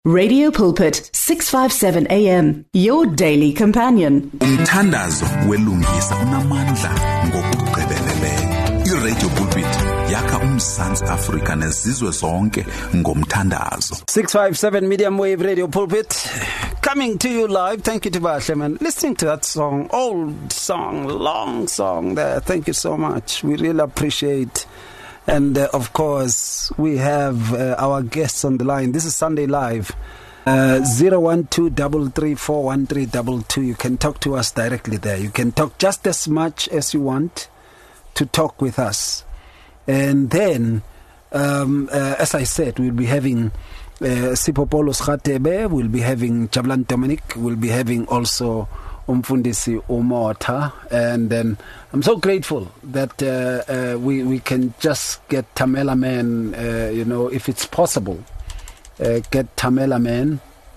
Radio Pulpit 657 AM, your daily companion. Umthandazo welungisa unamandla ngokugqibeleleyo. iRadio Pulpit yakha uMzantsi Afrika nezizwe zonke ngomthandazo. 657 medium wave Radio Pulpit coming to you live. Thank you to Basheman. Listening to that song, old song, long song there. Thank you so much. We really appreciate. And of course, we have our guests on the line. This is Sunday Live. 01233341322. You can talk to us directly there. You can talk just as much as you want to talk with us. And then, as I said, we'll be having Sipho Paulos Khatebe. We'll be having Jabulani Dominic. We'll be having also Umfundisi Umota, and then I'm so grateful that we can just get Tamela Man, if it's possible, get Tamela Man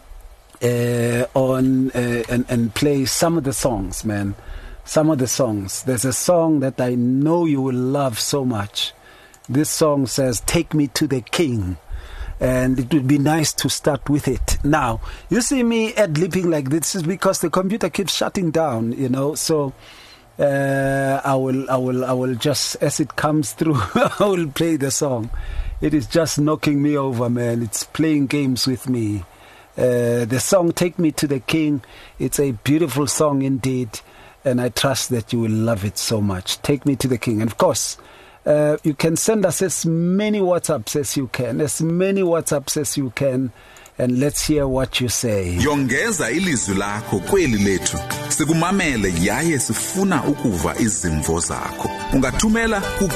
on and play some of the songs, man. Some of the songs. There's a song that I know you will love so much. This song says, "Take Me to the King." And it would be nice to start with it. Now, you see me ad-libbing like this is because the computer keeps shutting down, so I will just, as it comes through, I will play the song. It is just knocking me over, man. It's playing games with me. The song, "Take Me to the King," it's a beautiful song indeed, and I trust that you will love it so much. Take Me to the King. And of course, you can send us as many WhatsApps as you can, and let's hear what you say. Yongeza ilizwi lakho kweli lethu. Sikumamele yaye sifuna ukuva izimvo zakho. Ungathumela ku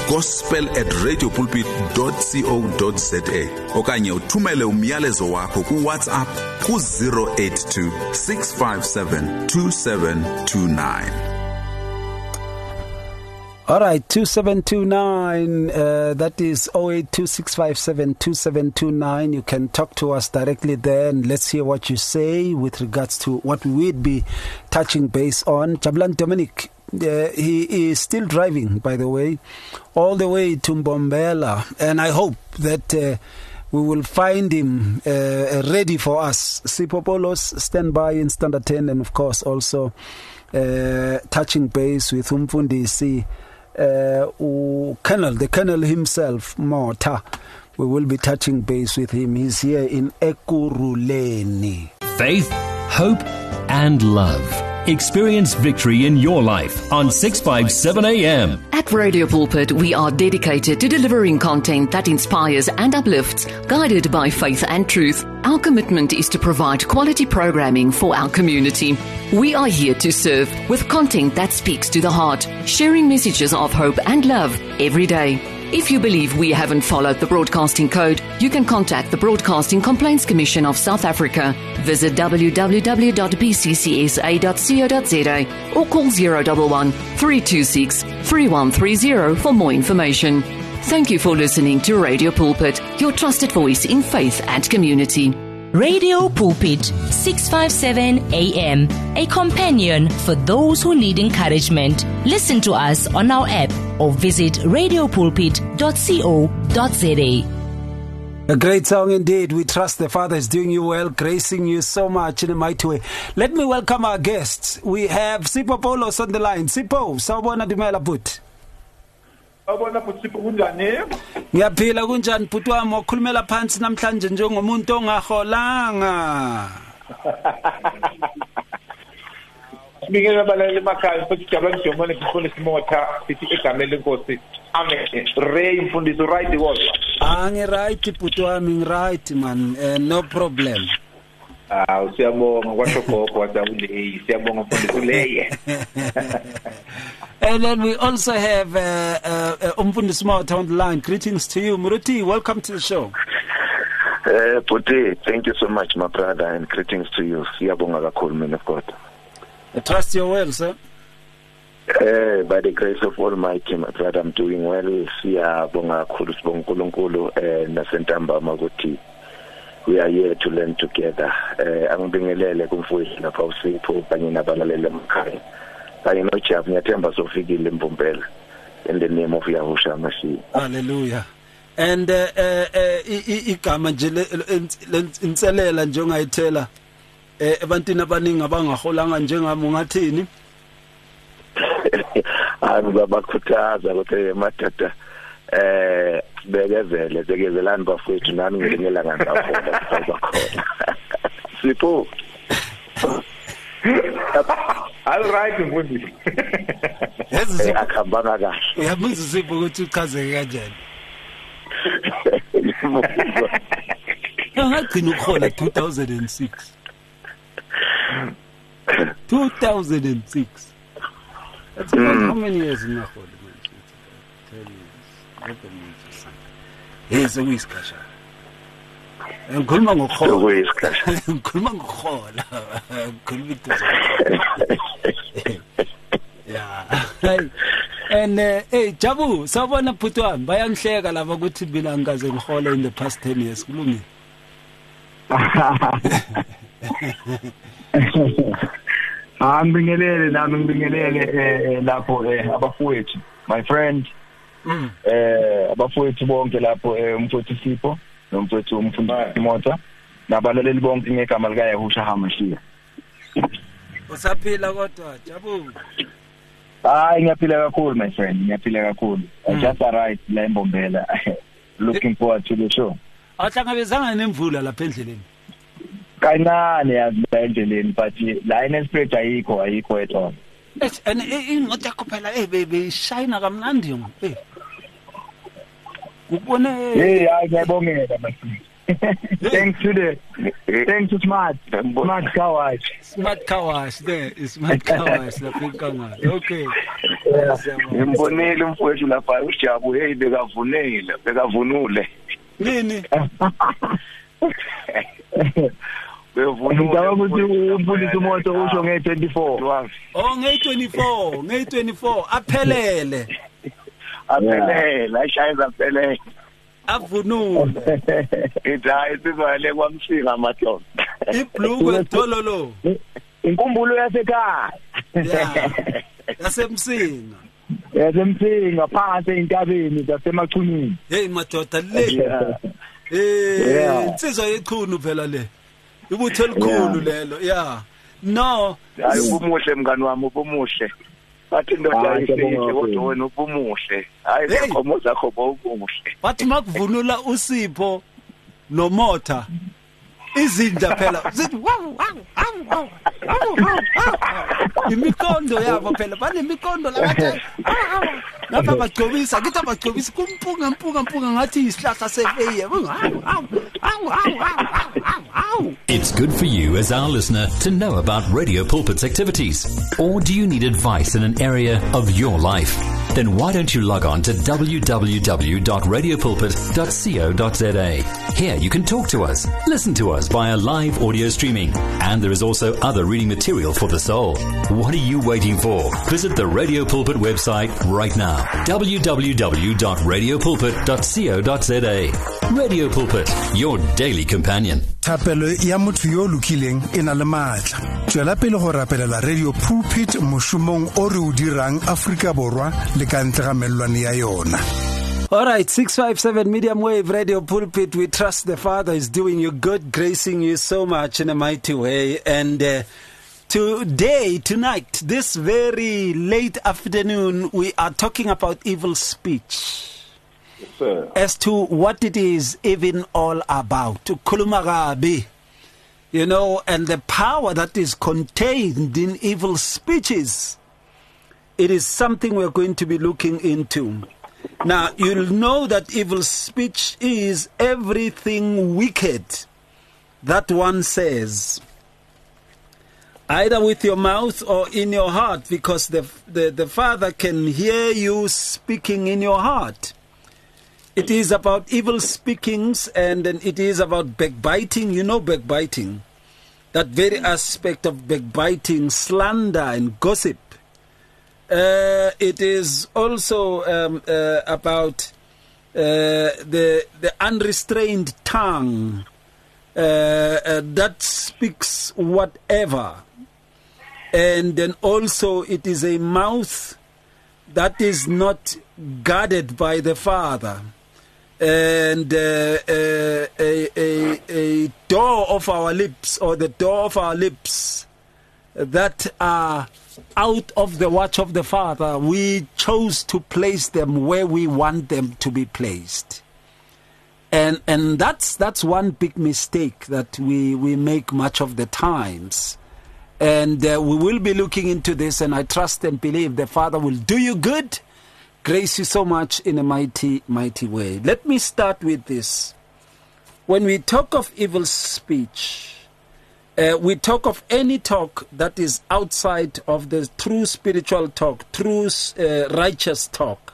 gospel@radiopulpit.co.za okanye uthumele umyalezo wakho ku WhatsApp ku 082 657 2729. All right, 2729, that is 0826572729. You can talk to us directly there, and let's hear what you say with regards to what we would be touching base on. Jabulani Dominic, he is still driving, by the way, all the way to Mbombela, and I hope that we will find him ready for us. Sipho Paulos, stand by in Standard 10, and of course also touching base with Umfundisi. The Colonel himself, Mota. We will be touching base with him. He's here in Ekurhuleni. Faith, hope, and love. Experience victory in your life on 657 AM. At Radio Pulpit, we are dedicated to delivering content that inspires and uplifts, guided by faith and truth. Our commitment is to provide quality programming for our community. We are here to serve with content that speaks to the heart, sharing messages of hope and love every day. If you believe we haven't followed the broadcasting code, you can contact the Broadcasting Complaints Commission of South Africa. Visit www.bccsa.co.za or call 011 326 3130 for more information. Thank you for listening to Radio Pulpit, your trusted voice in faith and community. Radio Pulpit, 657 AM, a companion for those who need encouragement. Listen to us on our app or visit radiopulpit.co.za. A great song indeed. We trust the Father is doing you well, gracing you so much in a mighty way. Let me welcome our guests. We have Sipho Paulos on the line. Sipho, sawubona dumela bhuti. Awubona futhi Sipho kunjani? Ngiyaphila kunjani bhuti wami, wakhulumela phansi namhlanje njengomuntu ongaholanga. Sibingelela abalaleli emakhaya futhi Jabulani Dominic Mfundisi Mota sithi egameni lenkosi. Amen. Ray Mfundisi right word. Right bhuti wami, right man, no problem. Siyabonga kwasho gogo wasawuleyi, siyabonga Mfundisi leye. And then we also have Umfundisi Mota on the line. Greetings to you, Muruti. Welcome to the show. Puti, thank you so much, my brother, and greetings to you. Siyabonga kakhulu mina of God. I trust you're well, sir. By the grace of Almighty, my brother, I'm doing well. Siyabonga kakhulu sibonga uNkulunkulu nasentambama ukuthi we are here to learn together. Angibingelele kumfowethu lapha uSipho kanye nabalaleli emakhaya. Kanye noJabu ngiyathemba sofikile eMbombela in the name of Yahushua Mashiach. Hallelujah. and igama nje inselela nje ongayithela ebantwini abaningi abangaholanga njengami ungathini? Bakhuthaza ukuthi madoda bekezelani bafowethu nani ngelinye ngandawona bakhona. Sipho. All right mfundisi. Yazi akhambanga kahle. Uyabuza Sipho ukuthi uchazeke kanjani? Ngagcina ukhola 2006. 2006. That's how many years in Nahol? 10 years. Yes, uyisikasha. Ngikhuluma ngokhola. Uyisikasha. Ngikhuluma ngokhola. Ngikhuluma into. Yeah. And hey Jabu, sawubona bhuti wami bayangihleka laba ukuthi mina ngikaze ngihola in the past 10 years kulungile. Ngibingelele nami ngibingelele lapho abafowethu my friend abafowethu bonke lapho umfowethu Sipho nomfowethu umfundisi Mota nabalaleli bonke ngegama lika Yahusha HaMashiach. Usaphila kodwa Jabu? Ngiyaphila kakhulu my friend, ngiyaphila kakhulu. I just arrived la eMbombela. Looking forward to the show. Awuhlangabezanga nemvula lapha endleleni? Kancane yazi la endleleni but la inespread ayikho at all. And imoto yakho phela beyishayina kamnandi yona. Ukubone ngiyabongela bafiki. Thanks to smart car wash. Smart car wash there. Smart car wash lapha enkangala. Okay. Ngimbonile umfowethu lapha uJabu bekavunule. Nini? Ngicabanga ukuthi umfundisi uMoto usho nge-24. Oh nge-24 aphelele. Ashayeza aphelele. Avunule. Isizwele kwamsinga amahlombe. Ibhlukwe thololo. Inkumbulo yasekhaya. Yeah. Yasemsinga. Yasemsinga phansi entabeni zasemachunini. Hey madoda le. Insizwa yeqhunu phela le. Ibutho elikhulu lelo. Yeah. No. Ubumuhle mngani wami ubumuhle. Bathi indoda ayisihle kodwa wena ubumuhle. Hayi inkomo zakho ubumuhle. Bathi makuvunula uSipho noMotha izinja phela zithi imikondo yabo phela banemikondo labathi lapha bagcobisa kithi abagcobisa kumpunga ngathi isihlahla sefeye. It's good for you as our listener to know about Radio Pulpit's activities. Or do you need advice in an area of your life? Then why don't you log on to www.radiopulpit.co.za. Here you can talk to us, listen to us via live audio streaming, and there is also other reading material for the soul. What are you waiting for? Visit the Radio Pulpit website right now. www.radiopulpit.co.za. Radio Pulpit, your daily companion. Thapelo ya motho yo lokileng ena le matla. Tswela pele go rapelela Radio Pulpit moshomong o re o dirang Afrika Borwa le ka ntle ga mellwane ya yona. All right, 657 Medium Wave Radio Pulpit. We trust the Father is doing you good, gracing you so much in a mighty way. And tonight, this very late afternoon, we are talking about evil speech. Yes, sir. As to what it is even all about. Kulumagabi. You know, and the power that is contained in evil speeches. It is something we're going to be looking into. Now, you'll know that evil speech is everything wicked that one says, either with your mouth or in your heart, because the Father can hear you speaking in your heart. It is about evil speakings, and then it is about backbiting. You know backbiting, that very aspect of backbiting, slander and gossip. It is also about the unrestrained tongue that speaks whatever. And then also it is a mouth that is not guarded by the Father. and a door of our lips, or the door of our lips that are out of the watch of the Father, we chose to place them where we want them to be placed. And that's one big mistake that we make much of the times. And we will be looking into this, and I trust and believe the Father will do you good, grace you so much in a mighty, mighty way. Let me start with this. When we talk of evil speech, we talk of any talk that is outside of the true spiritual talk, true righteous talk,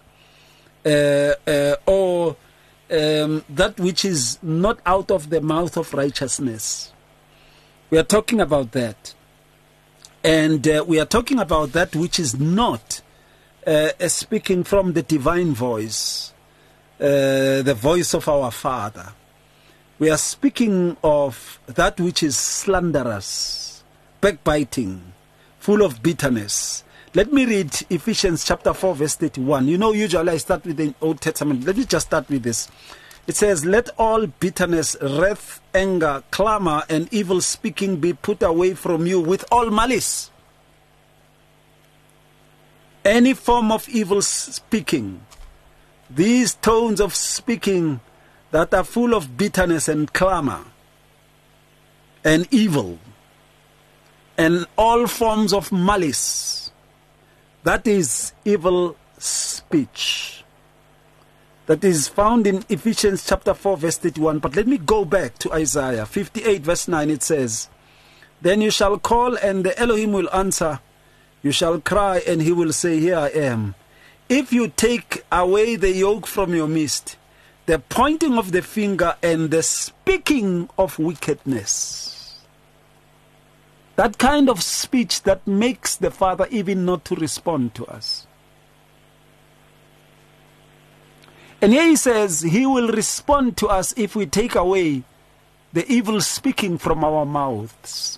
or that which is not out of the mouth of righteousness. We are talking about that. And we are talking about that which is not speaking from the divine voice, the voice of our Father. We are speaking of that which is slanderous, backbiting, full of bitterness. Let me read Ephesians chapter 4, verse 31. You know, usually I start with the Old Testament. Let me just start with this. It says, let all bitterness, wrath, anger, clamor, and evil speaking be put away from you with all malice. Any form of evil speaking, these tones of speaking that are full of bitterness and clamor and evil and all forms of malice, that is evil speech. That is found in Ephesians chapter 4, verse 31. But let me go back to Isaiah 58, verse 9. It says, then you shall call, and the Elohim will answer. You shall cry, and he will say, here I am. If you take away the yoke from your midst, the pointing of the finger and the speaking of wickedness, that kind of speech that makes the Father even not to respond to us. And here he says he will respond to us if we take away the evil speaking from our mouths.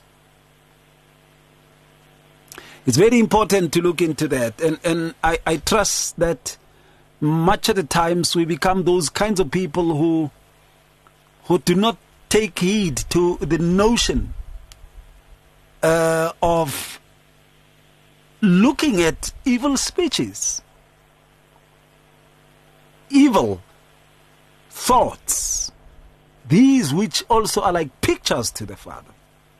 It's very important to look into that. And I trust that much of the times we become those kinds of people who do not take heed to the notion of looking at evil speeches, evil thoughts, these which also are like pictures to the Father.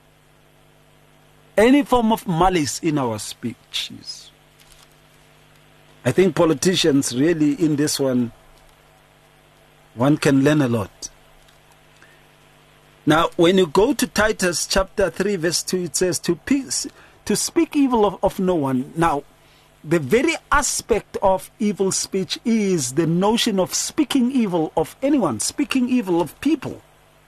Any form of malice in our speeches. I think politicians really in this one can learn a lot. Now, when you go to Titus chapter 3, verse 2, it says to speak evil of no one. Now, the very aspect of evil speech is the notion of speaking evil of anyone, speaking evil of people.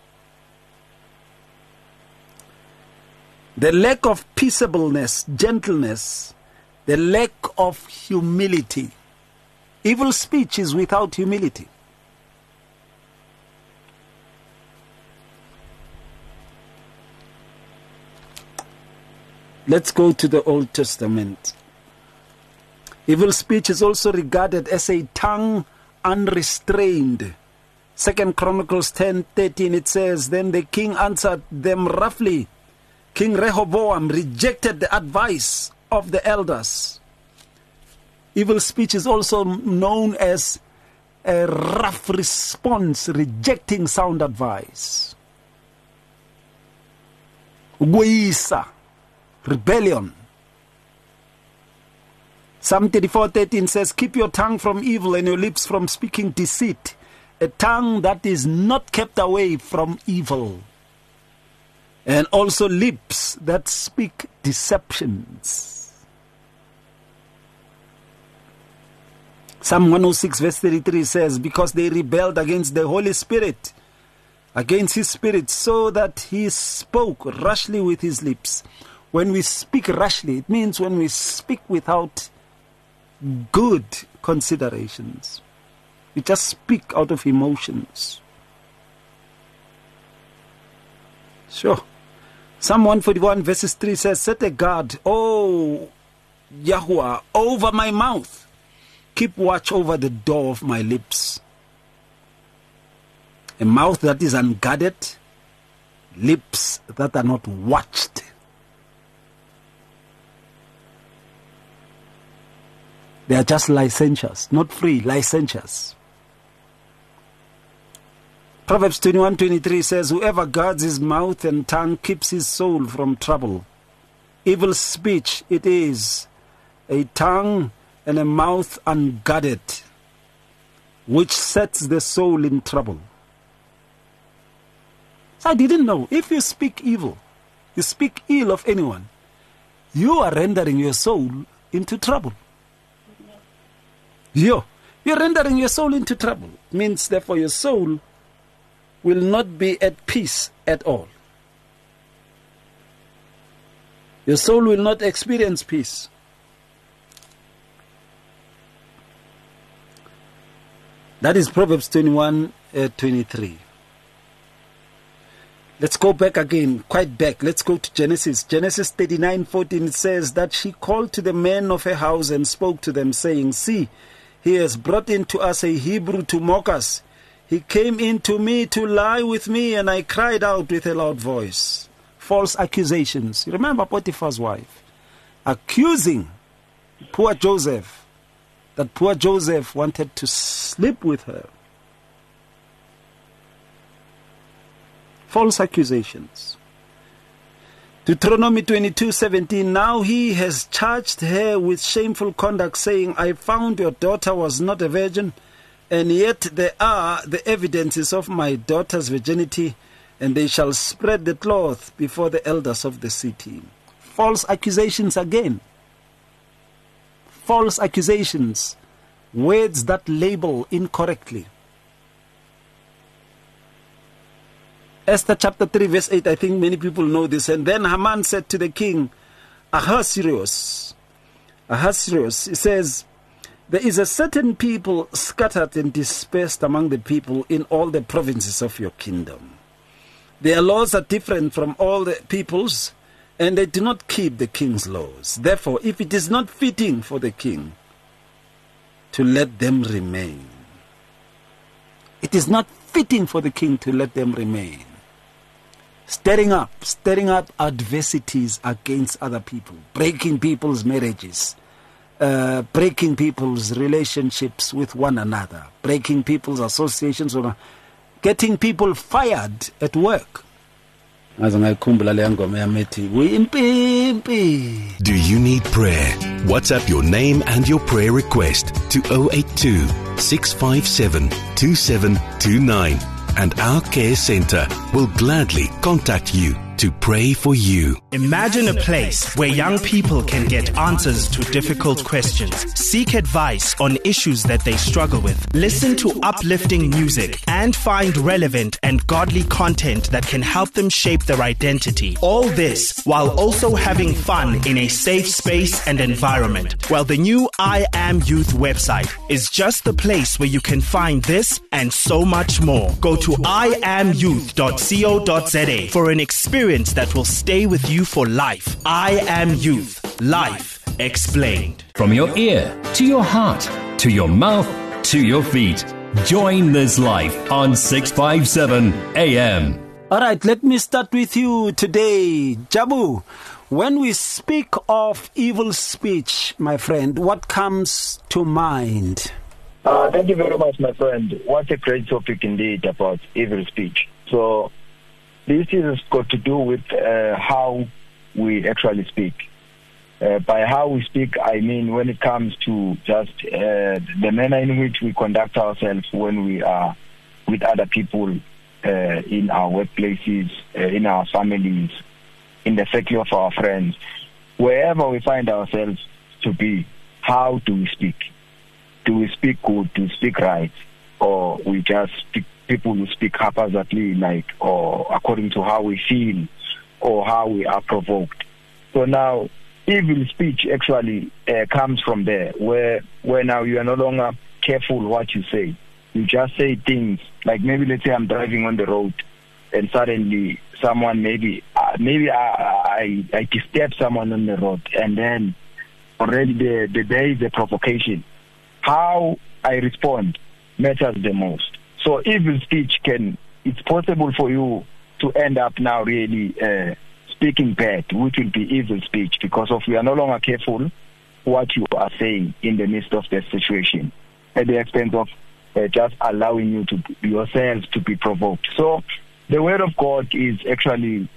The lack of peaceableness, gentleness, the lack of humility. Evil speech is without humility. Let's go to the Old Testament. Evil speech is also regarded as a tongue unrestrained. 2 Chronicles 10:13, it says, then the king answered them roughly. King Rehoboam rejected the advice of the elders. Evil speech is also known as a rough response, rejecting sound advice. Ugoyisa, rebellion. Psalm 34:13 says, keep your tongue from evil and your lips from speaking deceit. A tongue that is not kept away from evil. And also lips that speak deceptions. Psalm 106 verse 33 says, because they rebelled against the Holy Spirit, against his Spirit, so that he spoke rashly with his lips. When we speak rashly, it means when we speak without good considerations. We just speak out of emotions. Sure. Psalm 141 verses 3 says, set a guard, O Yahuwah, over my mouth. Keep watch over the door of my lips. a mouth that is unguarded, lips that are not watched. They are just licentious, not free, licentious. Proverbs 21:23 says, whoever guards his mouth and tongue keeps his soul from trouble. Evil speech, it is a tongue and a mouth unguarded, which sets the soul in trouble. So I didn't know, if you speak evil, you speak ill of anyone, you are rendering your soul into trouble. You're rendering your soul into trouble. Means therefore your soul will not be at peace at all. Your soul will not experience peace. That is Proverbs 21:23. Let's go back again, quite back. Let's go to Genesis. Genesis 39:14 says that she called to the men of her house and spoke to them, saying, see, he has brought in to us a Hebrew to mock us. He came in to me to lie with me, and I cried out with a loud voice. False accusations. You remember Potiphar's wife accusing poor Joseph, that poor Joseph wanted to sleep with her. False accusations. Deuteronomy 22:17, now he has charged her with shameful conduct, saying, I found your daughter was not a virgin, and yet there are the evidences of my daughter's virginity, and they shall spread the cloth before the elders of the city. False accusations again. False accusations. Words that label incorrectly. Esther chapter 3 verse 8, I think many people know this. And then Haman said to the king, Ahasuerus, he says, there is a certain people scattered and dispersed among the people in all the provinces of your kingdom. Their laws are different from all the people's, and they do not keep the king's laws. Therefore, if it is not fitting for the king to let them remain, it is not fitting for the king to let them remain. Stirring up adversities against other people, breaking people's marriages, breaking people's relationships with one another, breaking people's associations, getting people fired at work. Do you need prayer? WhatsApp your name and your prayer request to 082 657 2729 and our care center will gladly contact you to pray for you. Imagine a place where young people can get answers to difficult questions, seek advice on issues that they struggle with, listen to uplifting music, and find relevant and godly content that can help them shape their identity. All this while also having fun in a safe space and environment. Well, the new I Am Youth website is just the place where you can find this and so much more. Go to iamyouth.co.za for an experience that will stay with you for life. I Am Youth. Life explained. From your ear to your heart to your mouth to your feet. Join this life on 657 AM. All right, let me start with you today, Jabu. When we speak of evil speech, my friend, what comes to mind? Thank you very much, my friend. What a great topic indeed about evil speech. So this has got to do with how we actually speak. By how we speak, I mean when it comes to just the manner in which we conduct ourselves when we are with other people in our workplaces, in our families, in the circle of our friends, wherever we find ourselves to be. How do we speak? Do we speak good? Do we speak right? Or we just speak people who speak haphazardly, or according to how we feel or how we are provoked? So now, evil speech actually comes from there, where now you are no longer careful what you say. You just say things like, maybe let's say I'm driving on the road and suddenly someone maybe I disturb someone on the road, and then already there is a provocation. How I respond matters the most. So evil speech can it's possible for you to end up now really speaking bad, which will be evil speech, because of you are no longer careful what you are saying in the midst of the situation, at the expense of just allowing you to yourselves to be provoked. So the word of God is actually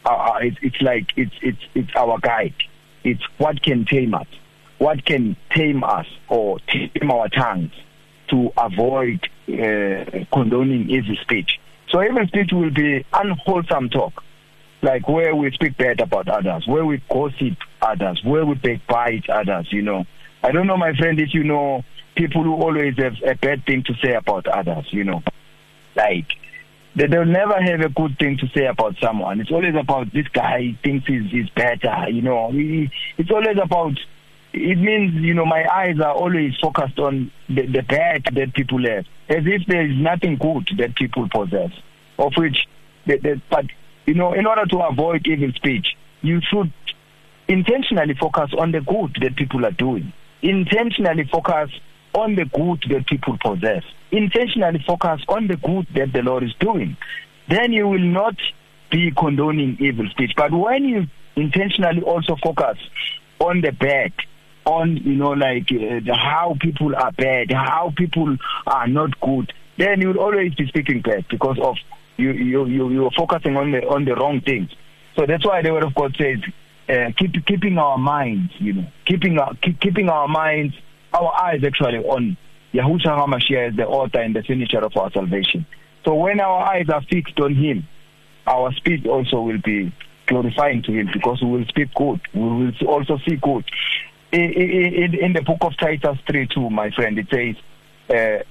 it's our guide. It's what can tame us, or tame our tongues to avoid condoning evil speech. So evil speech will be unwholesome talk, like where we speak bad about others, where we gossip others, where we backbite others, you know. I don't know, my friend, if you know people who always have a bad thing to say about others, you know. Like, they'll never have a good thing to say about someone. It's always about this guy thinks he's better, you know. It's always about, it means, you know, my eyes are always focused on the bad that people have, as if there is nothing good that people possess, of which, but, you know, in order to avoid evil speech, you should intentionally focus on the good that people are doing. Intentionally focus on the good that people possess. Intentionally focus on the good that the Lord is doing. Then you will not be condoning evil speech. But when you intentionally also focus on the bad, on, you know, like how people are bad, how people are not good, then you will always be speaking bad, because of you're focusing on the wrong things. So that's why the word of God says, keeping our minds, you know, keeping our minds, our eyes actually on Yahushua HaMashiach as the author and the finisher of our salvation. So when our eyes are fixed on Him, our speech also will be glorifying to Him, because we will speak good. We will also see good. In the book of Titus 3:2, my friend, it says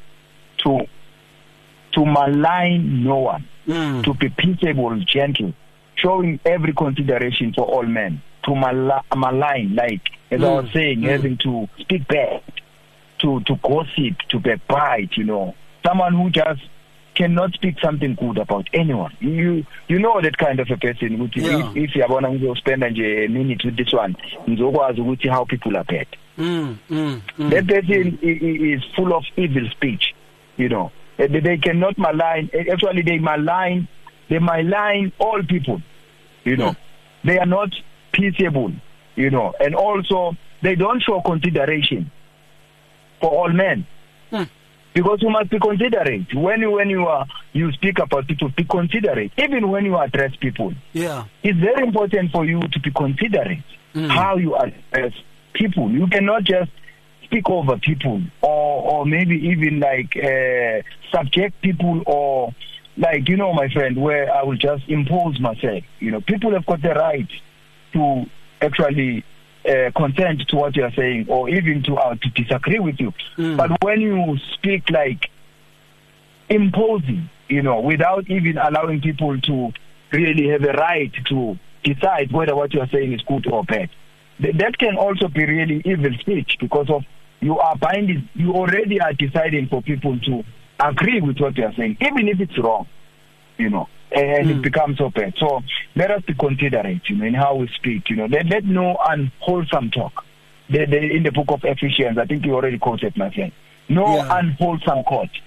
to malign no one, to be peaceable, gentle, showing every consideration for all men. To malign, like as I was saying, having to speak bad, to gossip, to backbite, you know. Someone who just cannot speak something good about anyone. You know that kind of a person. If you want to spend a minute with this one, how people are bad. That person is full of evil speech, you know. They cannot malign. Actually, they malign all people, you know. They are not peaceable, you know, and also they don't show consideration for all men, because you must be considerate when you speak about people. Be considerate, even when you address people. Yeah, it's very important for you to be considerate how you address people. You cannot just speak over people, or maybe even like subject people, or like, you know, my friend, where I will just impose myself. You know, people have got the right to actually consent to what you are saying, or even to disagree with you. But when you speak like imposing, you know, without even allowing people to really have a right to decide whether what you are saying is good or bad, that can also be really evil speech, because of you already are deciding for people to agree with what you are saying, even if it's wrong, you know. And it becomes so bad. So let us be considerate, you know, in how we speak, you know. Let no unwholesome talk. In the book of Ephesians, I think you already quoted, my friend. No unwholesome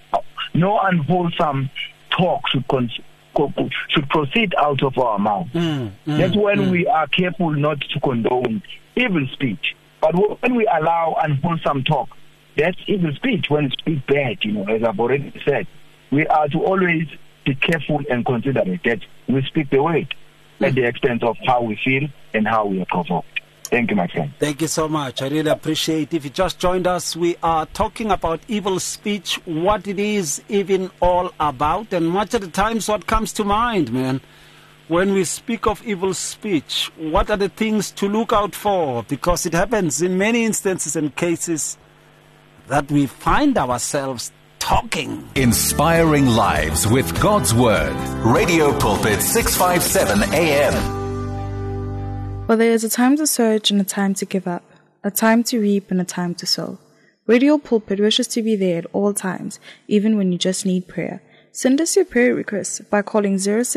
talk should proceed out of our mouth. That's when we are careful not to condone evil speech. But when we allow unwholesome talk, that's evil speech. When we speak bad, you know, as I've already said, we are to always be careful and considerate that we speak the word at the extent of how we feel and how we are provoked. Thank you, my friend. Thank you so much. I really appreciate. If you just joined us, we are talking about evil speech, what it is even all about, and much of the times what comes to mind, man. When we speak of evil speech, what are the things to look out for? Because it happens in many instances and cases that we find ourselves talking. Inspiring lives with God's Word. Radio Pulpit 657 AM. Well, there is a time to search and a time to give up, a time to reap and a time to sow. Radio Pulpit wishes to be there at all times, even when you just need prayer. Send us your prayer requests by calling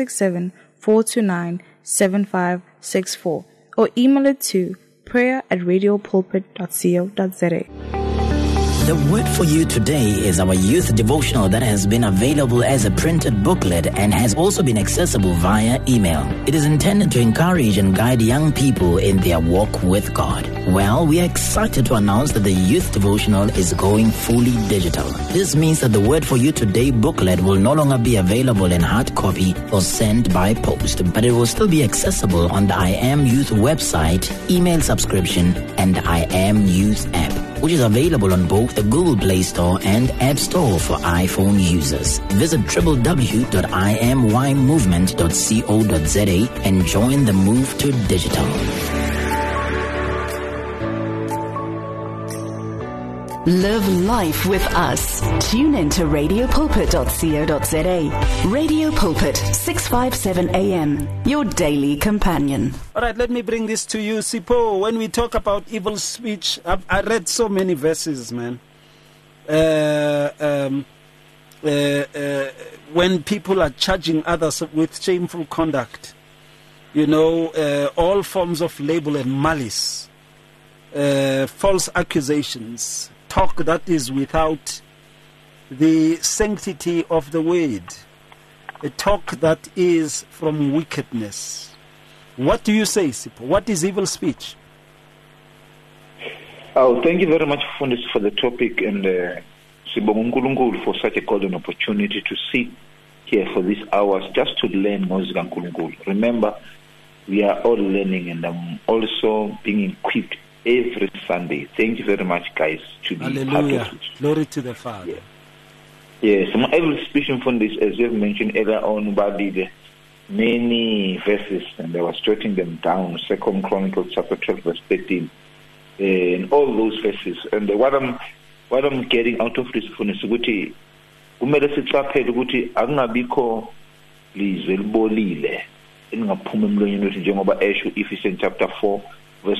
067-429-7564 or email it to prayer@radiopulpit.co.za. The word for you today is our youth devotional that has been available as a printed booklet and has also been accessible via email. It is intended to encourage and guide young people in their walk with God. Well, we are excited to announce that the youth devotional is going fully digital. This means that the word for you today booklet will no longer be available in hard copy or sent by post, but it will still be accessible on the I Am Youth website, email subscription, and I Am Youth app, which is available on both the Google Play Store and App Store for iPhone users. Visit www.imymovement.co.za and join the move to digital. Live life with us. Tune in to radiopulpit.co.za. Radio Pulpit, 657 AM, your daily companion. All right, let me bring this to you, Sipho. When we talk about evil speech, I read so many verses, man. When people are charging others with shameful conduct, all forms of label and malice, false accusations, talk that is without the sanctity of the word, a talk that is from wickedness. What do you say, Sipho? What is evil speech? Oh, thank you very much, Fundis, for the topic, and Sibonga uNkulunkulu for such a golden opportunity to sit here for these hours just to learn ngozika uNkulunkulu. Remember, we are all learning, and I'm also being equipped every Sunday. Thank you very much, guys, to be Hallelujah. part of it. Glory to the Father. Yes, my evil speech from this, as you have mentioned earlier on, about the many verses, and I was jotting them down. 2 Chronicles chapter 12, verse 13, and all those verses. And what I'm getting out of this phone is ukuthi kumele sicaphele ukuthi akungabikho lizwe elibolile elingaphuma emlonyeni wethu njengoba esho Ephesians chapter 4 verse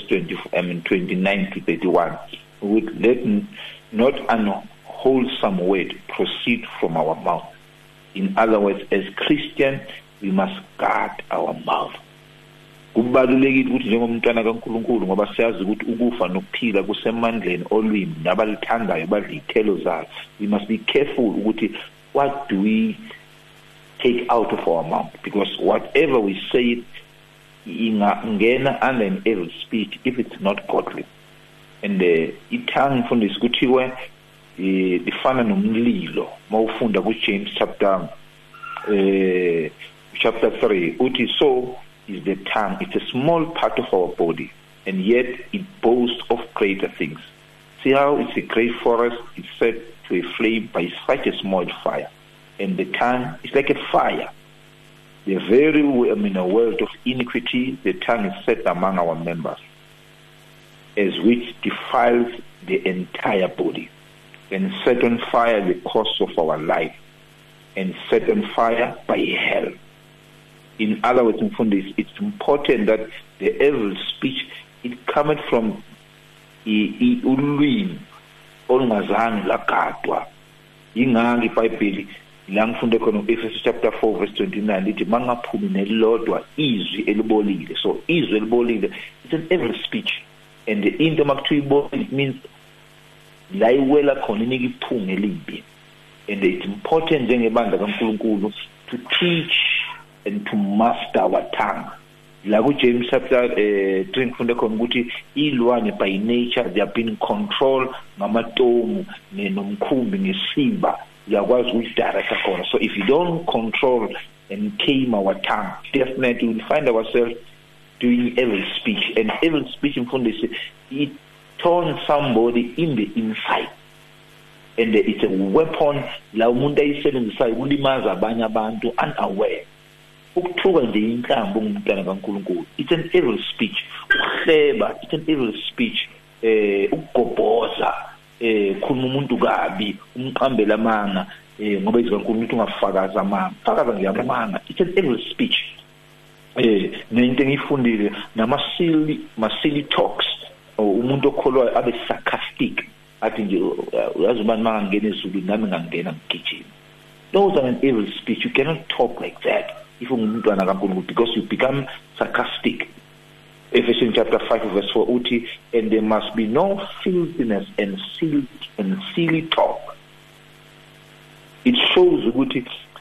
29 to 31. Let not unwholesome word proceed from our mouth. In other words, as Christians, we must guard our mouth. Kubalulekile ukuthi njengomntwana kaNkulunkulu ngoba siyazi ukuthi ukufa nokuphila kusemandleni olwimi nabalithandayo badlithelo zayo. We must be careful ukuthi what do we take out of our mouth, because whatever we say ingena under an evil speech if it's not godly. And itongue mfundisi kuthiwe ifana nomlilo mawufunda ku James chapter 3 uthi so is the tongue. It's a small part of our body, and yet it boasts of greater things. See how it's a great forest, it's set to a flame by such a small fire. And the tongue is like a fire. The very in a world of iniquity, the tongue is set among our members, as which defiles the entire body, and set on fire the course of our life, and set on fire by hell. In other words, it's important that the evil speech, it comes from ulwimi olungazange lagadwa. Yingakho iBhayibheli la ngifunde khona Ephesians chapter 4 verse 29 lithi mangaphumi nelodwa izwi elibolile. So izwi elibolile, it's an evil speech, and the into makuthiwa ibolile, it means la iwela khona inika iphunga elibi. And it's important njengebandla kaNkulunkulu to teach and to master our tongue. La ku James chapter 3 ngifunde khona ukuthi ilwane by nature they have been controlled ngamatomu nomkhumbi ngesiba yakwazi ukudirect khona. So if you don't control and tame our tongue, definitely we'll find ourselves doing evil speech. And evil speech mfundisi, it turns somebody in the inside, and it's a weapon la umuntu ayisebenzisayo ukulimaza abanye abantu unaware. Ukuthuka nje inkambo ngumntana kaNkulunkulu, it's an evil speech. Ukuhleba, it's an evil speech. Ukugobhoza, khuluma umuntu kabi, umqambela amanga, ngoba izikankulu ukuthi ungafakaza amanga. Fakaza nje amanga. It's an evil speech. Nento engifundile silly talks, umuntu okholwayo abe sarcastic, athi nje uyazi ubani mangangena ezulu nami ngangena ngigijima. Those are an evil speech. You cannot talk like that if ungumntwana kaNkulunkulu, because you become sarcastic. Ephesians chapter 5 verse 4, uti, and there must be no filthiness and silly talk. It shows uti,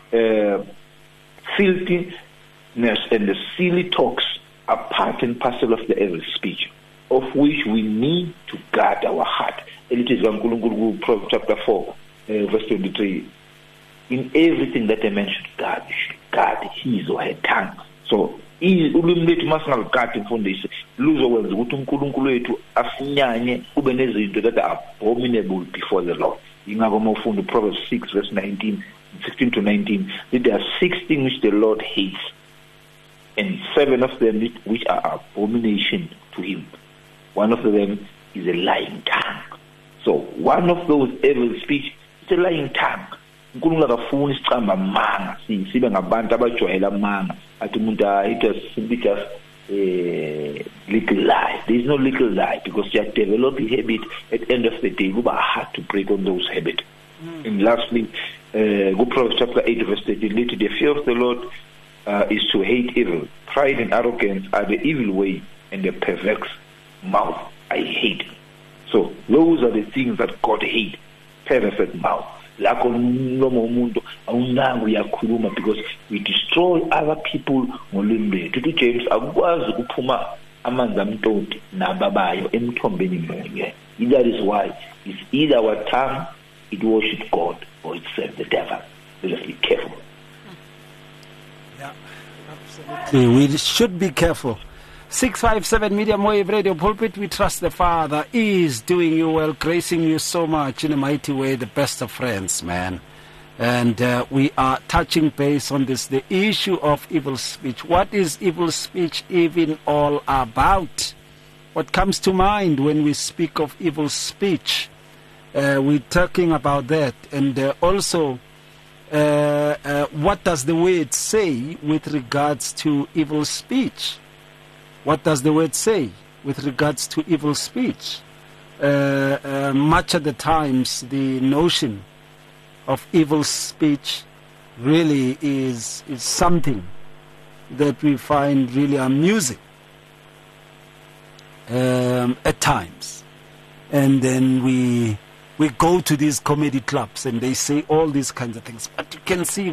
filthiness and the silly talks are part and parcel of the evil speech, of which we need to guard our heart. And it is Proverbs chapter 4, verse 23. In everything that I mentioned, God should guard his or her tongue. So, ulimi lethu masingagadi imfundiso luzokwenza ukuthi uNkulunkulu wethu asinyanye kube nezinto that are abominable before the Lord. Ingakho mawufunda Proverbs 6 verse 16 to 19, that there are 6 things which the Lord hates, and 7 of them which are abomination to him. One of them is a lying tongue. So one of those evil speech is a lying tongue. uNkulunkulu akafuni isicamba manga sibe ngabantu abajwayela manga athi umuntu it simply just little lie. There is no little lie, because you have developed a habit. At the end of the day, kuba hard to break on those habits. And lastly, Proverbs chapter 8 verse 13, the fear of the Lord is to hate evil. Pride and arrogance are the evil way, and the perverse mouth I hate. So those are the things that God hates. Perverse mouth. Because we destroy other people. Tutu James akwazi ukuphuma amanzi amtoti nababayo emthombeni munye. That is why it's either our tongue it worships God or it serves the devil. Let us be careful. Yeah, absolutely. We should be careful. 657 Medium Wave Radio Pulpit. We trust the Father is doing you well, gracing you so much in a mighty way, the best of friends, man. And we are touching base on this, the issue of evil speech. What is evil speech even all about? What comes to mind when we speak of evil speech? We're talking about that. And also, what does the word say with regards to evil speech? What does the word say with regards to evil speech? Much of the times, the notion of evil speech really is something that we find really amusing at times. And then we go to these comedy clubs and they say all these kinds of things. But you can see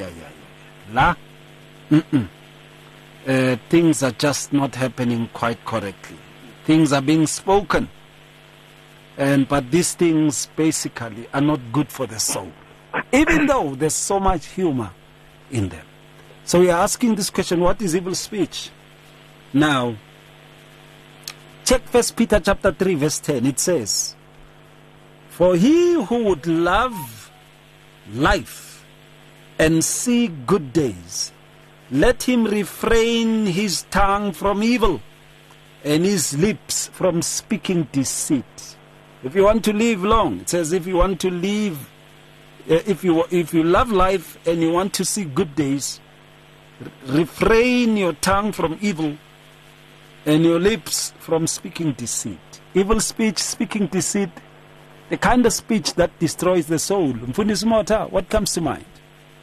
things are just not happening quite correctly. Things are being spoken. But these things basically are not good for the soul, even though there's so much humor in them. So we are asking this question, what is evil speech? Now, check 1 Peter chapter 3 verse 10. It says, "For he who would love life and see good days, let him refrain his tongue from evil and his lips from speaking deceit." If you want to live long, it says if you want to live, if you love life and you want to see good days, refrain your tongue from evil and your lips from speaking deceit. Evil speech, speaking deceit, the kind of speech that destroys the soul. Mfundisi Mota, what comes to mind?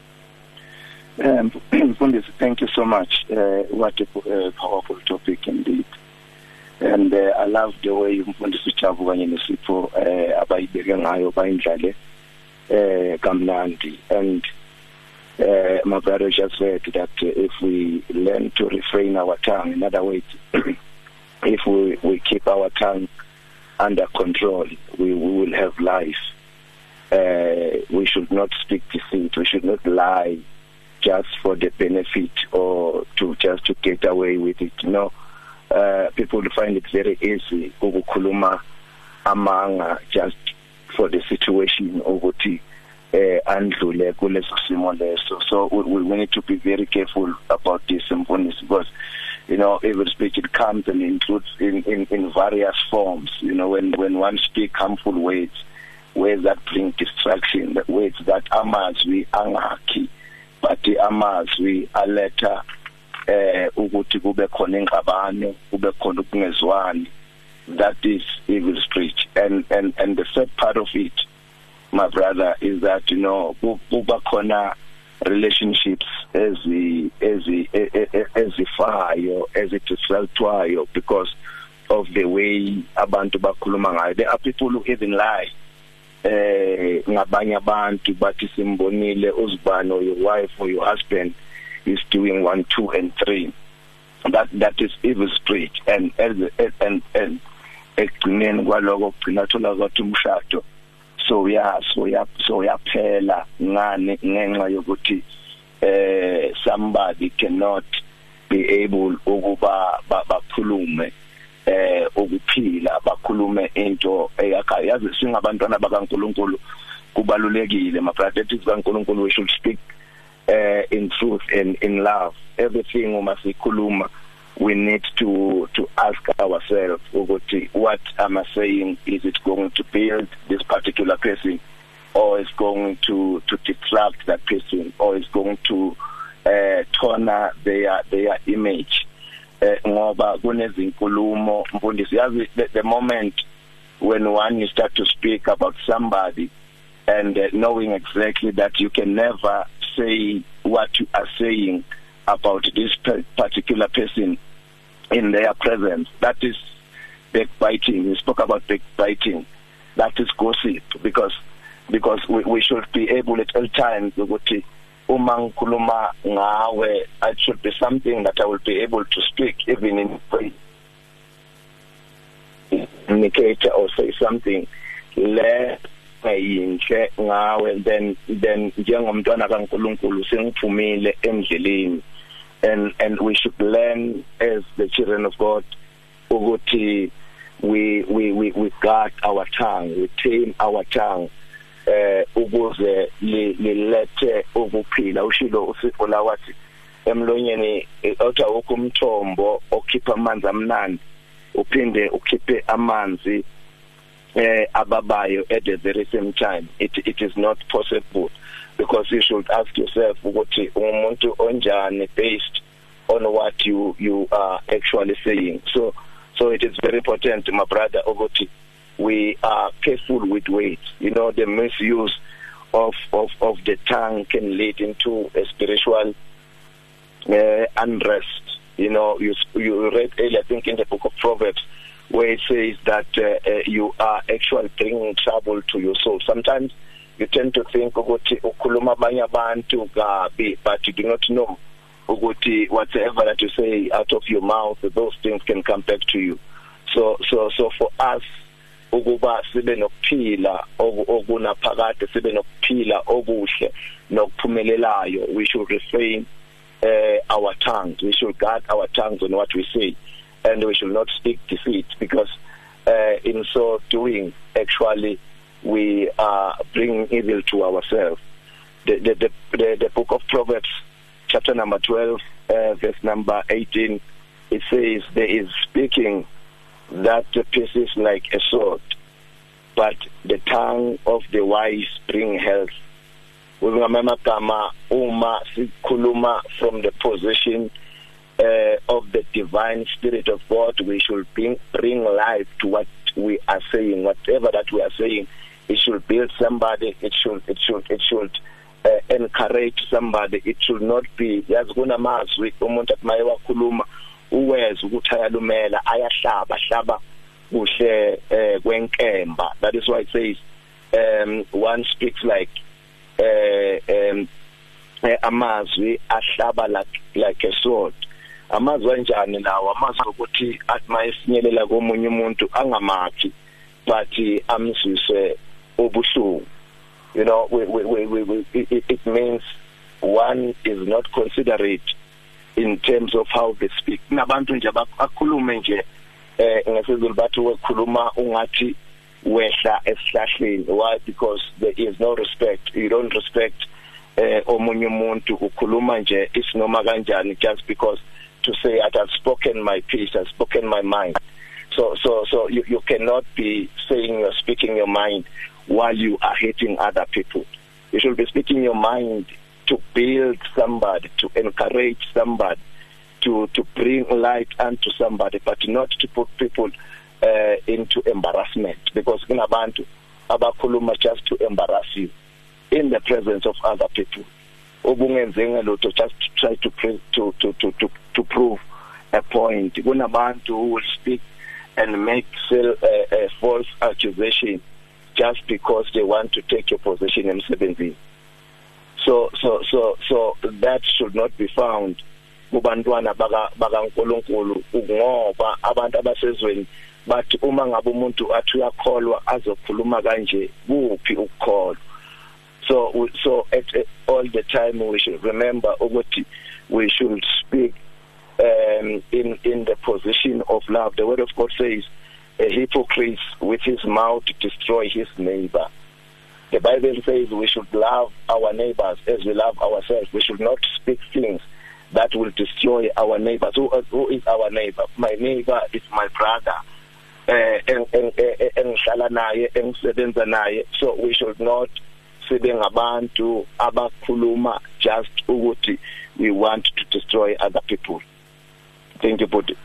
Mfundisi, thank you so much. What a powerful topic indeed. And I love the way Mfundisi Chavu kanye nesipho abayibeke ngayo bayindlale kamnandi. And my brother just said that if we learn to refrain our tongue, in other words, if we keep our tongue under control, we will have life. We should not speak deceit. We should not lie just for the benefit or to get away with it. You know, people find it very easy ukukhuluma amanga just for the situation ukuthi andlule kuleso simo leso. So we need to be very careful about this, because you know, evil speech, it comes and includes in various forms. You know, when one speaks harmful words that bring distraction, the words that amazwi angakhi, but the amazwi aleta ukuthi kube khona ingxabano, kube khona ukungezwani. That is evil speech. And the third part of it, my brother, is that, you know, kuba khona relationships ezifayo ezidisruptwayo because of the way abantu bakhuluma ngayo. There are people who even lie ngabanye abantu bathi simbonile uzibani or your wife or your husband is doing 1 2 and 3. That is evil spirit, and ekugcineni kwaloko kugcina thola ukuthi umshado so yaphela ngane ngenxa yokuthi somebody cannot be able ukuba bakhulume ukuphila bakhulume into eyakha. Yazi singabantwana bakaNkulunkulu kubalulekile my brother, that is kaNkulunkulu we should speak in truth and in love. Everything umasikhuluma we need to ask ourselves ukuthi what am I saying, is it going to build this particular person or is going to detract that person or is going to honor their image. Ngoba kunezinkulumo mfundisi yazi the moment when one you start to speak about somebody and knowing exactly that you can never say what you are saying about this particular person in their presence, that is backbiting. We spoke about backbiting. That is gossip because we should be able at all times ukuthi uma ngikhuluma ngawe, it should be something that I will be able to speak even in communicate or say something le ngayinhle ngawe then njengomntwana kaNkulunkulu sengiphumile endleleni. And we should learn as the children of God ukuthi we guard our tongue, we tame our tongue ukuze lilethe ukuphila. Ushilo usifola wathi emlonyeni otha ukumthombo okhipha amanzi amnandi uphinde ukhiphe amanzi ababayo at the very same time. It is not possible, because you should ask yourself ukuthi umuntu onjani based on what you are actually saying. So it is very important, my brother, ukuthi we are careful with words. You know, the misuse of the tongue can lead into a spiritual unrest. You know, you read earlier, I think in the book of Proverbs, where it says that you are actually bringing trouble to your soul. Sometimes you tend to think ukuthi ukhuluma abanye abantu kabi, but you do not know ukuthi whatever that you say out of your mouth, those things can come back to you. So for us ukuba sibe nokuphila okunaphakade, sibe nokuphila okuhle nokuphumelelayo, we should refrain our tongues. We should guard our tongues on what we say, and we should not speak defeat, because in so doing, actually, we are bringing evil to ourselves. The book of Proverbs, chapter number 12, verse number 18, it says, there is speaking that pierces like a sword, but the tongue of the wise bring health. Uma sikhuluma from the position of the divine spirit of God, we should bring life to what we are saying. Whatever that we are saying, it should build somebody. It should encourage somebody. It should not be yazikuna mazwi umuntu atmaye wakhuluma uweza ukuthi ayalumela ayahlaba kuhle kwenkemba. That is why it says one speaks like amazwi ahlaba like a sword. Amazwi anjani lawo? Amazwi ukuthi atmaye sinyelela komunye umuntu angamakhi but amzwise ubuhlungu. You know, it means one is not considerate in terms of how they speak. Nabantu nje bakhulume nje ngesizulu bathi wekhuluma ungathi wehla esihlahleni. Why? Because there is no respect. You don't respect omunye umuntu, ukhuluma nje isinoma kanjani just because to say I have spoken my piece, I've spoken my mind. So you cannot be saying you're speaking your mind while you are hating other people. You should be speaking your mind to build somebody, to encourage somebody, to bring light unto somebody, but not to put people into embarrassment, because kunabantu abakhuluma just to embarrass you in the presence of other people. obungenze ngalotho just to try to prove a point. Kunabantu who will speak and make a false accusation just because they want to take your position emsebenzini. So that should not be found. Kubantwana bakaNkulunkulu ngoba abantu abasezweni bathi uma ngabe umuntu athi uyakholwa azokhuluma kanje kuphi ukukholwa. So at all the time we should remember ukuthi we should speak in the position of love. The word of God says a hypocrite with his mouth destroy his neighbor. The Bible says we should love our neighbors as we love ourselves. We should not speak things that will destroy our neighbors. Who is our neighbor? My neighbor is my brother. So we should not sibe ngabantu abakhuluma just ukuthi we want to destroy other people. Thank you, Buddy.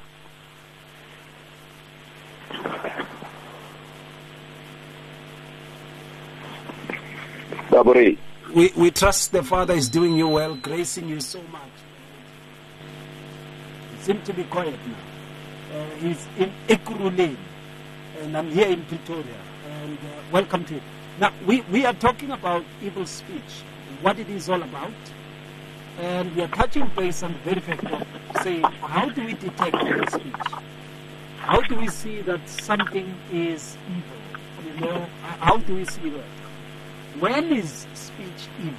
We trust the Father is doing you well, gracing you so much. You seem to be quiet now. He's in Ekurhuleni, and I'm here in Pretoria. And welcome to it. Now, we are talking about evil speech, what it is all about. And we are touching base on the very fact of saying, how do we detect evil speech? How do we see that something is evil? You know, how do we see that? When is speech evil?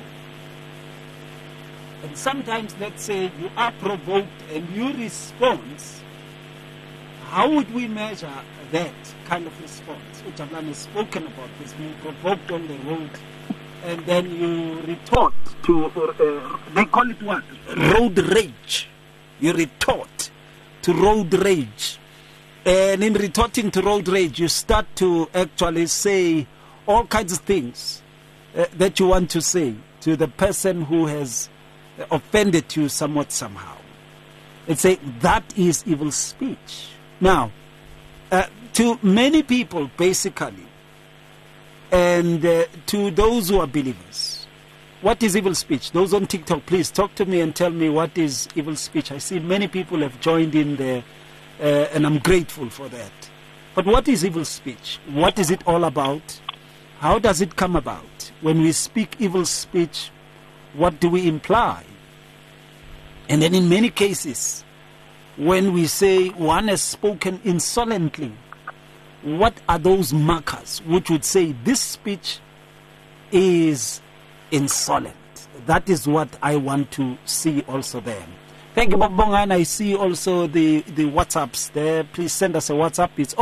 And sometimes, let's say, you are provoked and you respond. How would we measure that kind of response? Which I've has spoken about this, being provoked on the road, and then you retort to, they call it what? Road rage. You retort to road rage. And in retorting to road rage, you start to actually say all kinds of things that you want to say to the person who has offended you somewhat somehow. And say that is evil speech. Now, to many people, basically, and to those who are believers, what is evil speech? Those on TikTok, please talk to me and tell me what is evil speech. I see many people have joined in there, and I'm grateful for that. But what is evil speech? What is it all about? How does it come about? When we speak evil speech, what do we imply? And then in many cases, when we say one has spoken insolently, what are those markers which would say this speech is insolent? That is what I want to see also there. Thank you, Bob Bongan. I see also the WhatsApps there. Please send us a WhatsApp. It's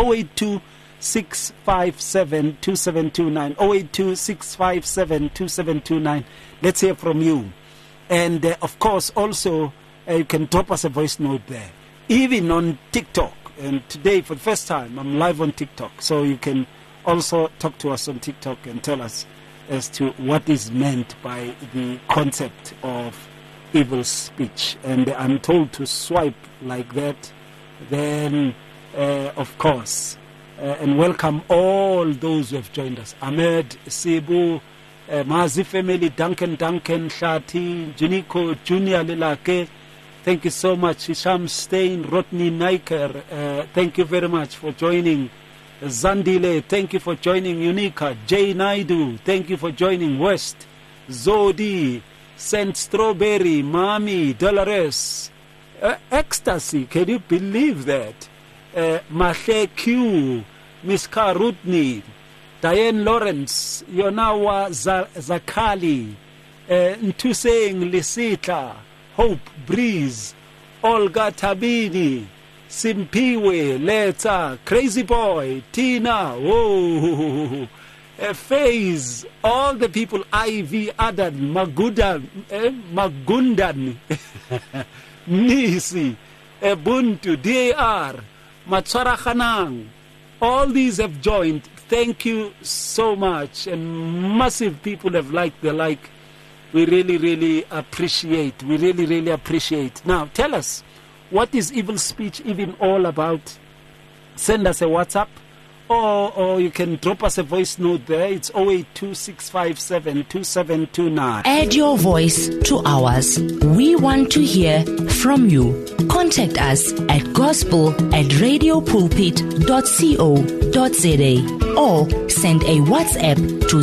082-657-2729. 082-657-2729. Let's hear from you. And of course, also, you can drop us a voice note there. Even on TikTok. And today, for the first time, I'm live on TikTok. So you can also talk to us on TikTok and tell us as to what is meant by the concept of evil speech. And I'm told to swipe like that. Then, of course, and welcome all those who have joined us. Ahmed, Sibu, Mazi family, Duncan, Shati, Juniko, Junior Lilake. Thank you so much. Hisham Stein, Rodney Naiker, thank you very much for joining. Zandile, thank you for joining. Unica, Jay Naidu, thank you for joining. West, Zodi, Saint Strawberry, Mami, Dolores, Ecstasy, can you believe that? Mahle Q, Miss Karutni, Diane Lawrence, Yonawa Zakali, Ntuseng Lisita, Hope Breeze, Olga Tabini, Simpiwe, Leta, Crazy Boy, Tina, whoa, Faze, all the people, Ivy, Adan, Magundan, Nisi, Ubuntu, DAR, Matsara Khanang, all these have joined. Thank you so much. And massive people have liked the like. We really, really appreciate. We really, really appreciate. Now, tell us, what is evil speech even all about? Send us a WhatsApp, or you can drop us a voice note there. It's 0826572729. Add your voice to ours. We want to hear from you. Contact us at gospel@radiopulpit.co.za or send a WhatsApp to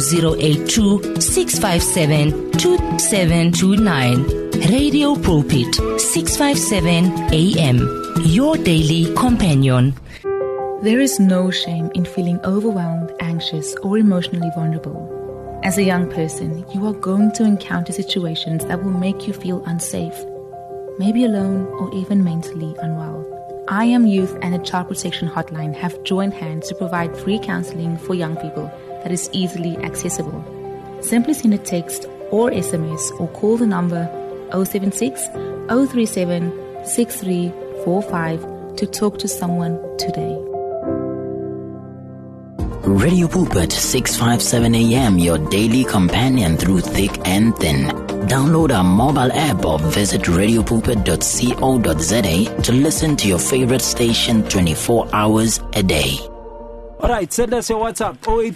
082-657-2729. Radio Pulpit, 657 AM, your daily companion. There is no shame in feeling overwhelmed, anxious, or emotionally vulnerable. As a young person, you are going to encounter situations that will make you feel unsafe, maybe alone or even mentally unwell. I Am Youth and the Child Protection Hotline have joined hands to provide free counseling for young people that is easily accessible. Simply send a text or SMS or call the number 076 037 6345 to talk to someone today. Radio Pulpit 657 AM, your daily companion through thick and thin. Download our mobile app or visit radiopulpit.co.za to listen to your favorite station 24 hours a day. All right, send us your WhatsApp,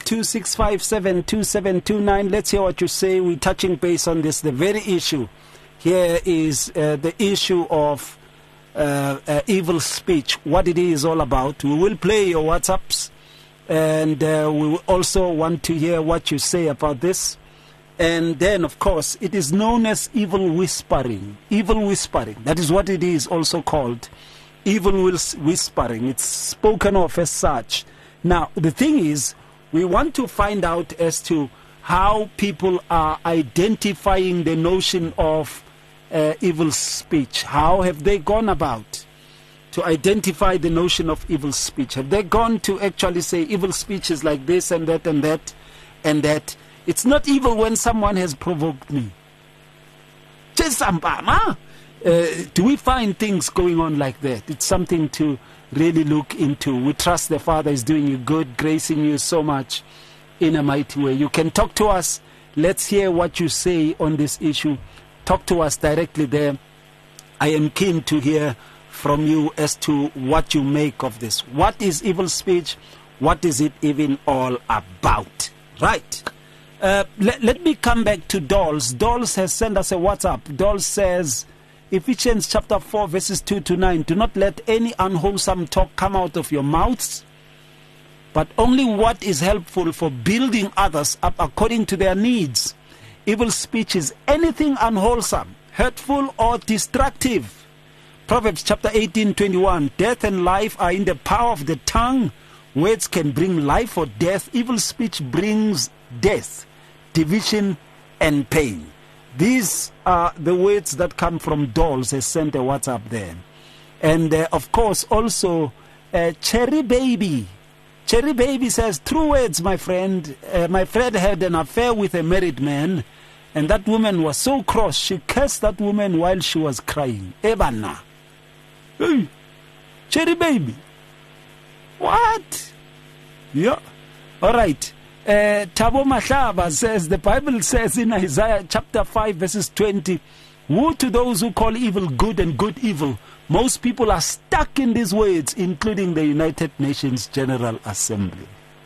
0826572729. Let's hear what you say. We're touching base on this, the very issue. Here is the issue of evil speech, what it is all about. We will play your WhatsApps, and we will also want to hear what you say about this. And then, of course, it is known as evil whispering. Evil whispering, that is what it is also called. Evil whispering, it's spoken of as such. Now, the thing is, we want to find out as to how people are identifying the notion of evil speech. How have they gone about to identify the notion of evil speech? Have they gone to actually say evil speech is like this and that and that and that? It's not evil when someone has provoked me. Do we find things going on like that? It's something to really look into. We trust the Father is doing you good, gracing you so much in a mighty way. You can talk to us. Let's hear what you say on this issue. Talk to us directly there. I am keen to hear from you as to what you make of this. What is evil speech? What is it even all about? Right. Let me come back to Dolls. Dolls has sent us a WhatsApp. Dolls says, Ephesians chapter 4 verses 2-9, do not let any unwholesome talk come out of your mouths, but only what is helpful for building others up according to their needs. Evil speech is anything unwholesome, hurtful, or destructive. Proverbs chapter 18:21, death and life are in the power of the tongue. Words can bring life or death. Evil speech brings death, division, and pain. These are the words that come from Dolls, has sent a WhatsApp there. And of course also Cherry Baby. Cherry Baby says, true words, my friend. My friend had an affair with a married man, and that woman was so cross, she cursed that woman while she was crying. Ebana. Hey, Cherry Baby. What? Yeah. All right. Tabo Mahlaba says, the Bible says in Isaiah chapter 5 verses 20, woe to those who call evil good and good evil. Most people are stuck in these words, including the United Nations General Assembly.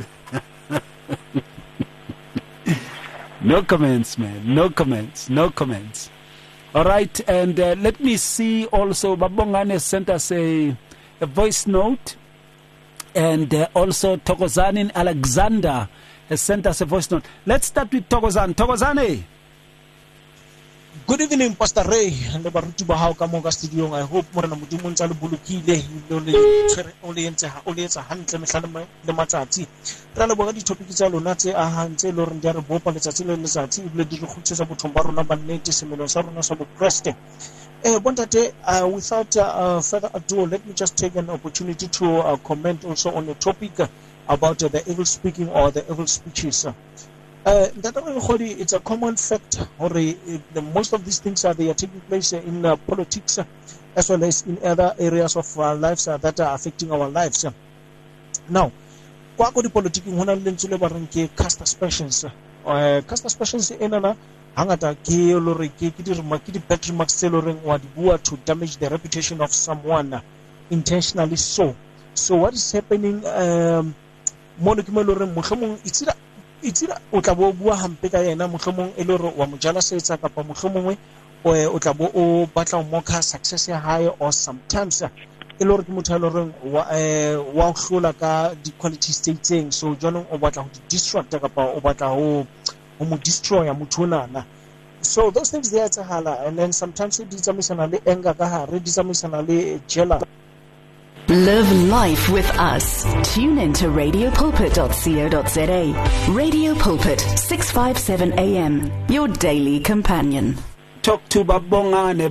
No comments, man. No comments. No comments. All right. And let me see also, Babongane sent us a voice note. And also Thokozanin Alexander has sent us a voice note. Let's start with Thokozan. Thokozane. Good evening, Pastor Ray. And the Baruti Bahau Kamoga Studio. I hope more than Mudimunza Bulukile, only enter a hand, the Matati. Ranabogadi topics are Lunate, a hand, Taylor and Jara Bopa, the Tatila Lizati, Lady Huchas of Tombaru, number 90, similar Sarunas of Preste. Without further ado, let me just take an opportunity to comment also on the topic about the evil speaking or the evil speeches. It's a common fact, or most of these things they are taking place in politics as well as in other areas of our lives that are affecting our lives. Now, kwa go di politics hona le ntsule ba reng ke cast aspersions. Cast aspersions enana hangata ke lore ke di bad remarks tse loreng wa di bua to damage the reputation of someone intentionally. So what is happening mono ke mo le re mohlomong itsira o tla bo bua hampe ka yena mohlomong e le re wa mo jala setsa kapa mohlomong o tla bo o batla mo ka success ya hae, or sometimes e le re ke motho le re wa hlola ka di qualities tse itseng, so jwanong o batla ho distract kapa o batla ho mo destroy motho nana. So those things they are tsahala, and then sometimes di tsamaisana le anger ka hare, di tsamaisana le jealous. Live life with us. Tune in to radiopulpit.co.za. Radio Pulpit, 657 AM, your daily companion. Talk to Babongane.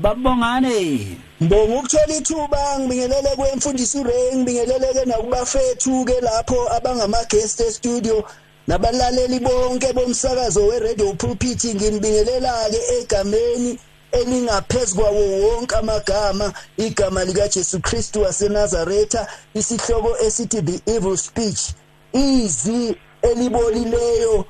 Mbonga ukuthola ithuba ngibingelele kwemfundisi uRay, ngibingelele nakubafethu ke lapho abangama guest studio nabalaleli bonke bomsakazo weRadio Pulpit. Ngibingelela ke egameni elingaphezulu kwawo wonke amagama, igama lika Jesu Kristu waseNazaretha, isihloko esithi the evil speech, izwi elibolileyo,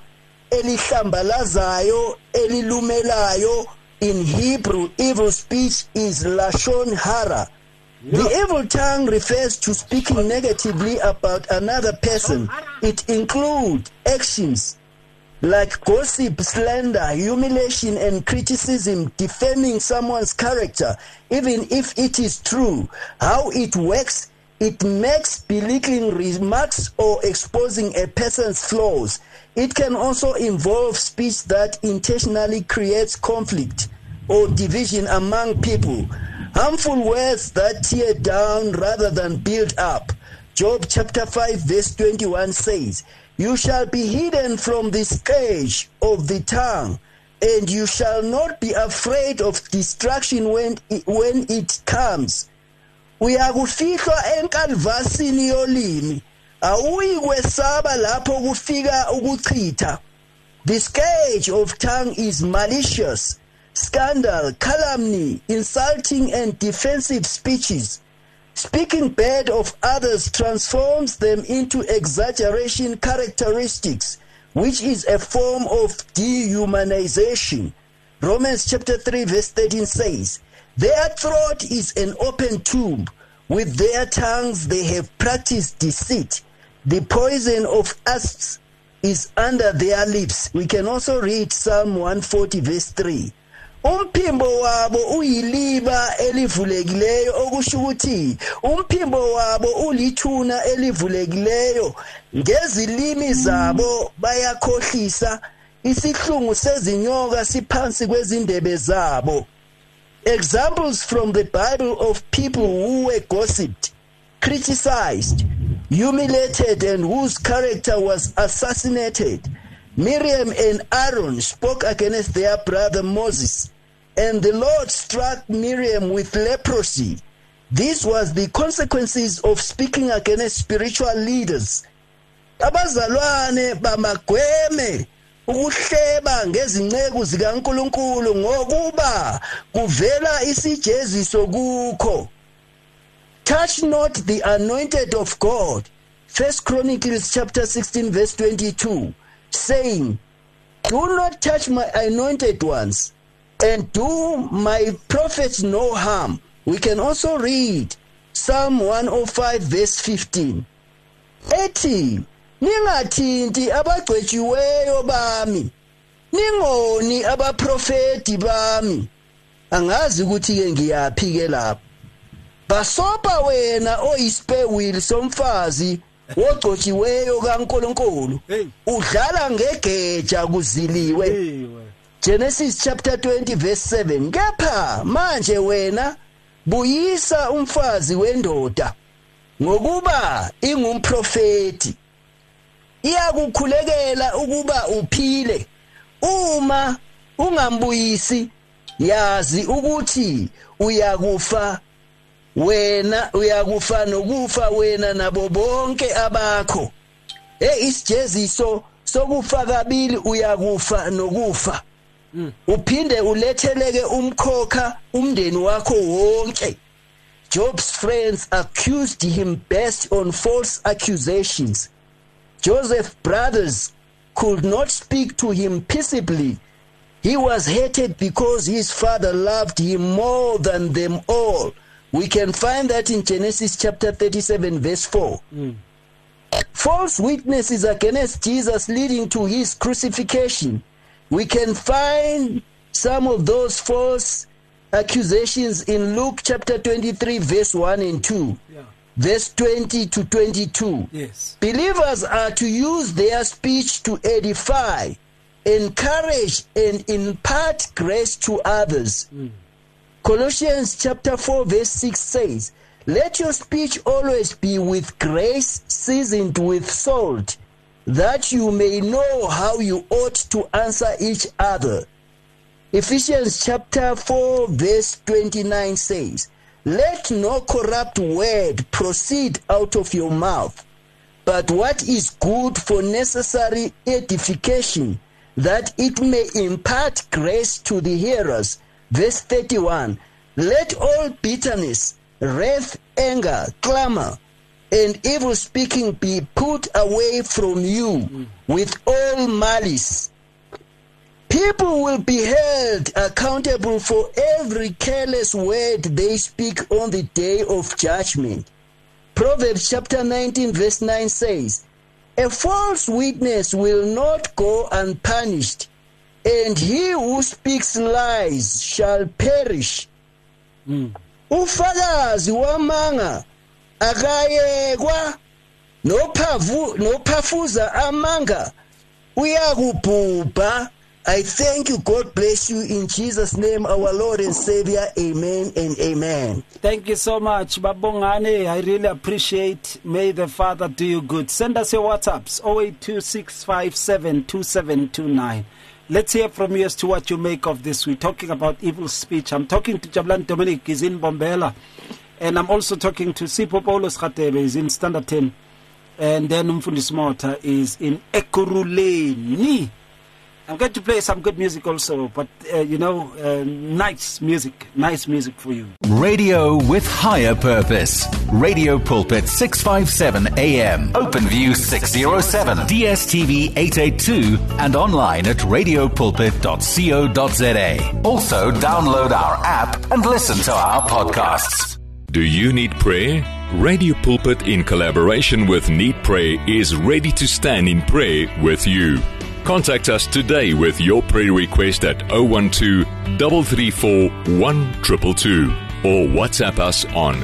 elihlambalazayo, elilumelayo. In Hebrew, evil speech is lashon hara. The evil tongue refers to speaking negatively about another person. It includes actions like gossip, slander, humiliation, and criticism, defaming someone's character, even if it is true. How it works, it makes belittling remarks or exposing a person's flaws. It can also involve speech that intentionally creates conflict or division among people. Harmful words that tear down rather than build up. Job chapter 5 verse 21 says, "You shall be hidden from the scourge of the tongue, and you shall not be afraid of destruction when it comes." Uyakufihlwa enkalvasini yolimi, awuyi kwesaba lapho kufika ukuchitha. The scourge of tongue is malicious, scandal, calumny, insulting and defensive speeches. Speaking bad of others transforms them into exaggeration characteristics, which is a form of dehumanization. Romans chapter 3 verse 13 says, "Their throat is an open tomb. With their tongues they have practiced deceit. The poison of asps is under their lips." We can also read Psalm 140 verse 3. Umphimbo wabo uyiliba elivulekileyo, okusho ukuthi umphimbo wabo ulithuna elivulekileyo. Ngezilimi zabo bayakhohlisa, isihlungu sezinyoka siphansi kwezindebe zabo. Examples from the Bible of people who were gossiped, criticized, humiliated, and whose character was assassinated. Miriam and Aaron spoke against their brother Moses, and the Lord struck Miriam with leprosy. This was the consequences of speaking against spiritual leaders. Abazalwane bamagweme ukuhleba ngezinceku zikaNkulunkulu ngokuba kuvela isijeziso kukho. Touch not the anointed of God. 1 Chronicles chapter 16 verse 22, saying, "Do not touch my anointed ones, and do my prophets no harm." We can also read Psalm 105 verse 15. Ethi, "Ningathinti abagcwetshiweyo bami, ningoni abaprofeti bami." Angazi ukuthi ke ngiyaphi ke lapho. Basopa wena oyisipewili somfazi wogcotshiweyo kaNkulunkulu, udlala ngegeja kuziliwe. Genesis chapter 20 verse 7. Kepha manje wena buyisa umfazi wendoda ngokuba ingumprofeti, iyakukhulekela ukuba uphile. Uma ungambuyisi, yazi ukuthi uyakufa nokufa wena nabo bonke abakho. Isijeziso sokufa kabili, uyakufa nokufa. Uphinde uletheleke umkhokha umndeni wakho wonke. Job's friends accused him based on false accusations. Joseph's brothers could not speak to him peaceably. He was hated because his father loved him more than them all. We can find that in Genesis chapter 37 verse 4. false witnesses against Jesus leading to his crucifixion. We can find some of those false accusations in Luke chapter 23, verse 1 and 2. Verse 20 to 22. Yes. Believers are to use their speech to edify, encourage, and impart grace to others. Colossians chapter 4, verse 6 says, "Let your speech always be with grace, seasoned with salt, that you may know how you ought to answer each other." Ephesians chapter 4, verse 29 says, "Let no corrupt word proceed out of your mouth, but what is good for necessary edification, that it may impart grace to the hearers." Verse 31, "Let all bitterness, wrath, anger, clamor, and evil speaking be put away from you with all malice." People will be held accountable for every careless word they speak on the day of judgment. Proverbs chapter 19 verse 9 says, "A false witness will not go unpunished, and he who speaks lies shall perish." Ufakazi wamanga akayekwa, nophafuza amanga uyakubhubha. I thank you. God bless you in Jesus' name, our Lord and Savior. Amen and amen. Thank you so much, Babongane. I really appreciate. May the Father do you good. Send us your WhatsApps, 0826572729. Let's hear from you as to what you make of this. We're talking about evil speech. I'm talking to Jabulani Dominic, he's in Bombela. And I'm also talking to Sipho Paulos Khatebe, he's in Standard 10. And then Umfundisi Mota is in Ekurhuleni. I'm going to play some good music also, but nice music for you. Radio with higher purpose. Radio Pulpit 657 AM, OpenView 607, DSTV 882, and online at radiopulpit.co.za. Also download our app and listen to our podcasts. Do you need prayer? Radio Pulpit, in collaboration with Need Prayer, is ready to stand in prayer with you. Contact us today with your prayer request at 012-334-1222 or WhatsApp us on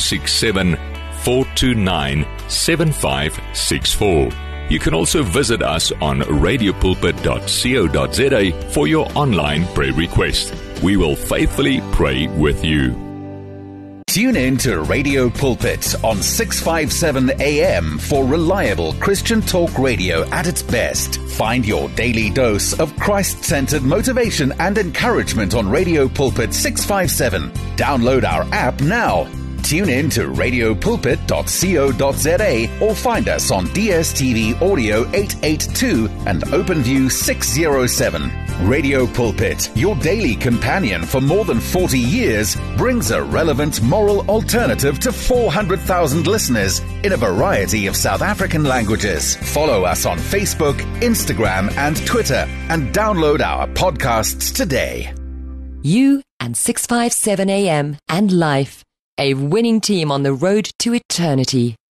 067-429-7564. You can also visit us on radiopulpit.co.za for your online prayer request. We will faithfully pray with you. Tune in to Radio Pulpit on 657 AM for reliable Christian talk radio at its best. Find your daily dose of Christ-centered motivation and encouragement on Radio Pulpit 657. Download our app now. Tune in to radiopulpit.co.za or find us on DSTV Audio 882 and OpenView 607. Radio Pulpit, your daily companion for more than 40 years, brings a relevant moral alternative to 400,000 listeners in a variety of South African languages. Follow us on Facebook, Instagram, and Twitter, and download our podcasts today. You and 657 AM and Life, a winning team on the road to eternity.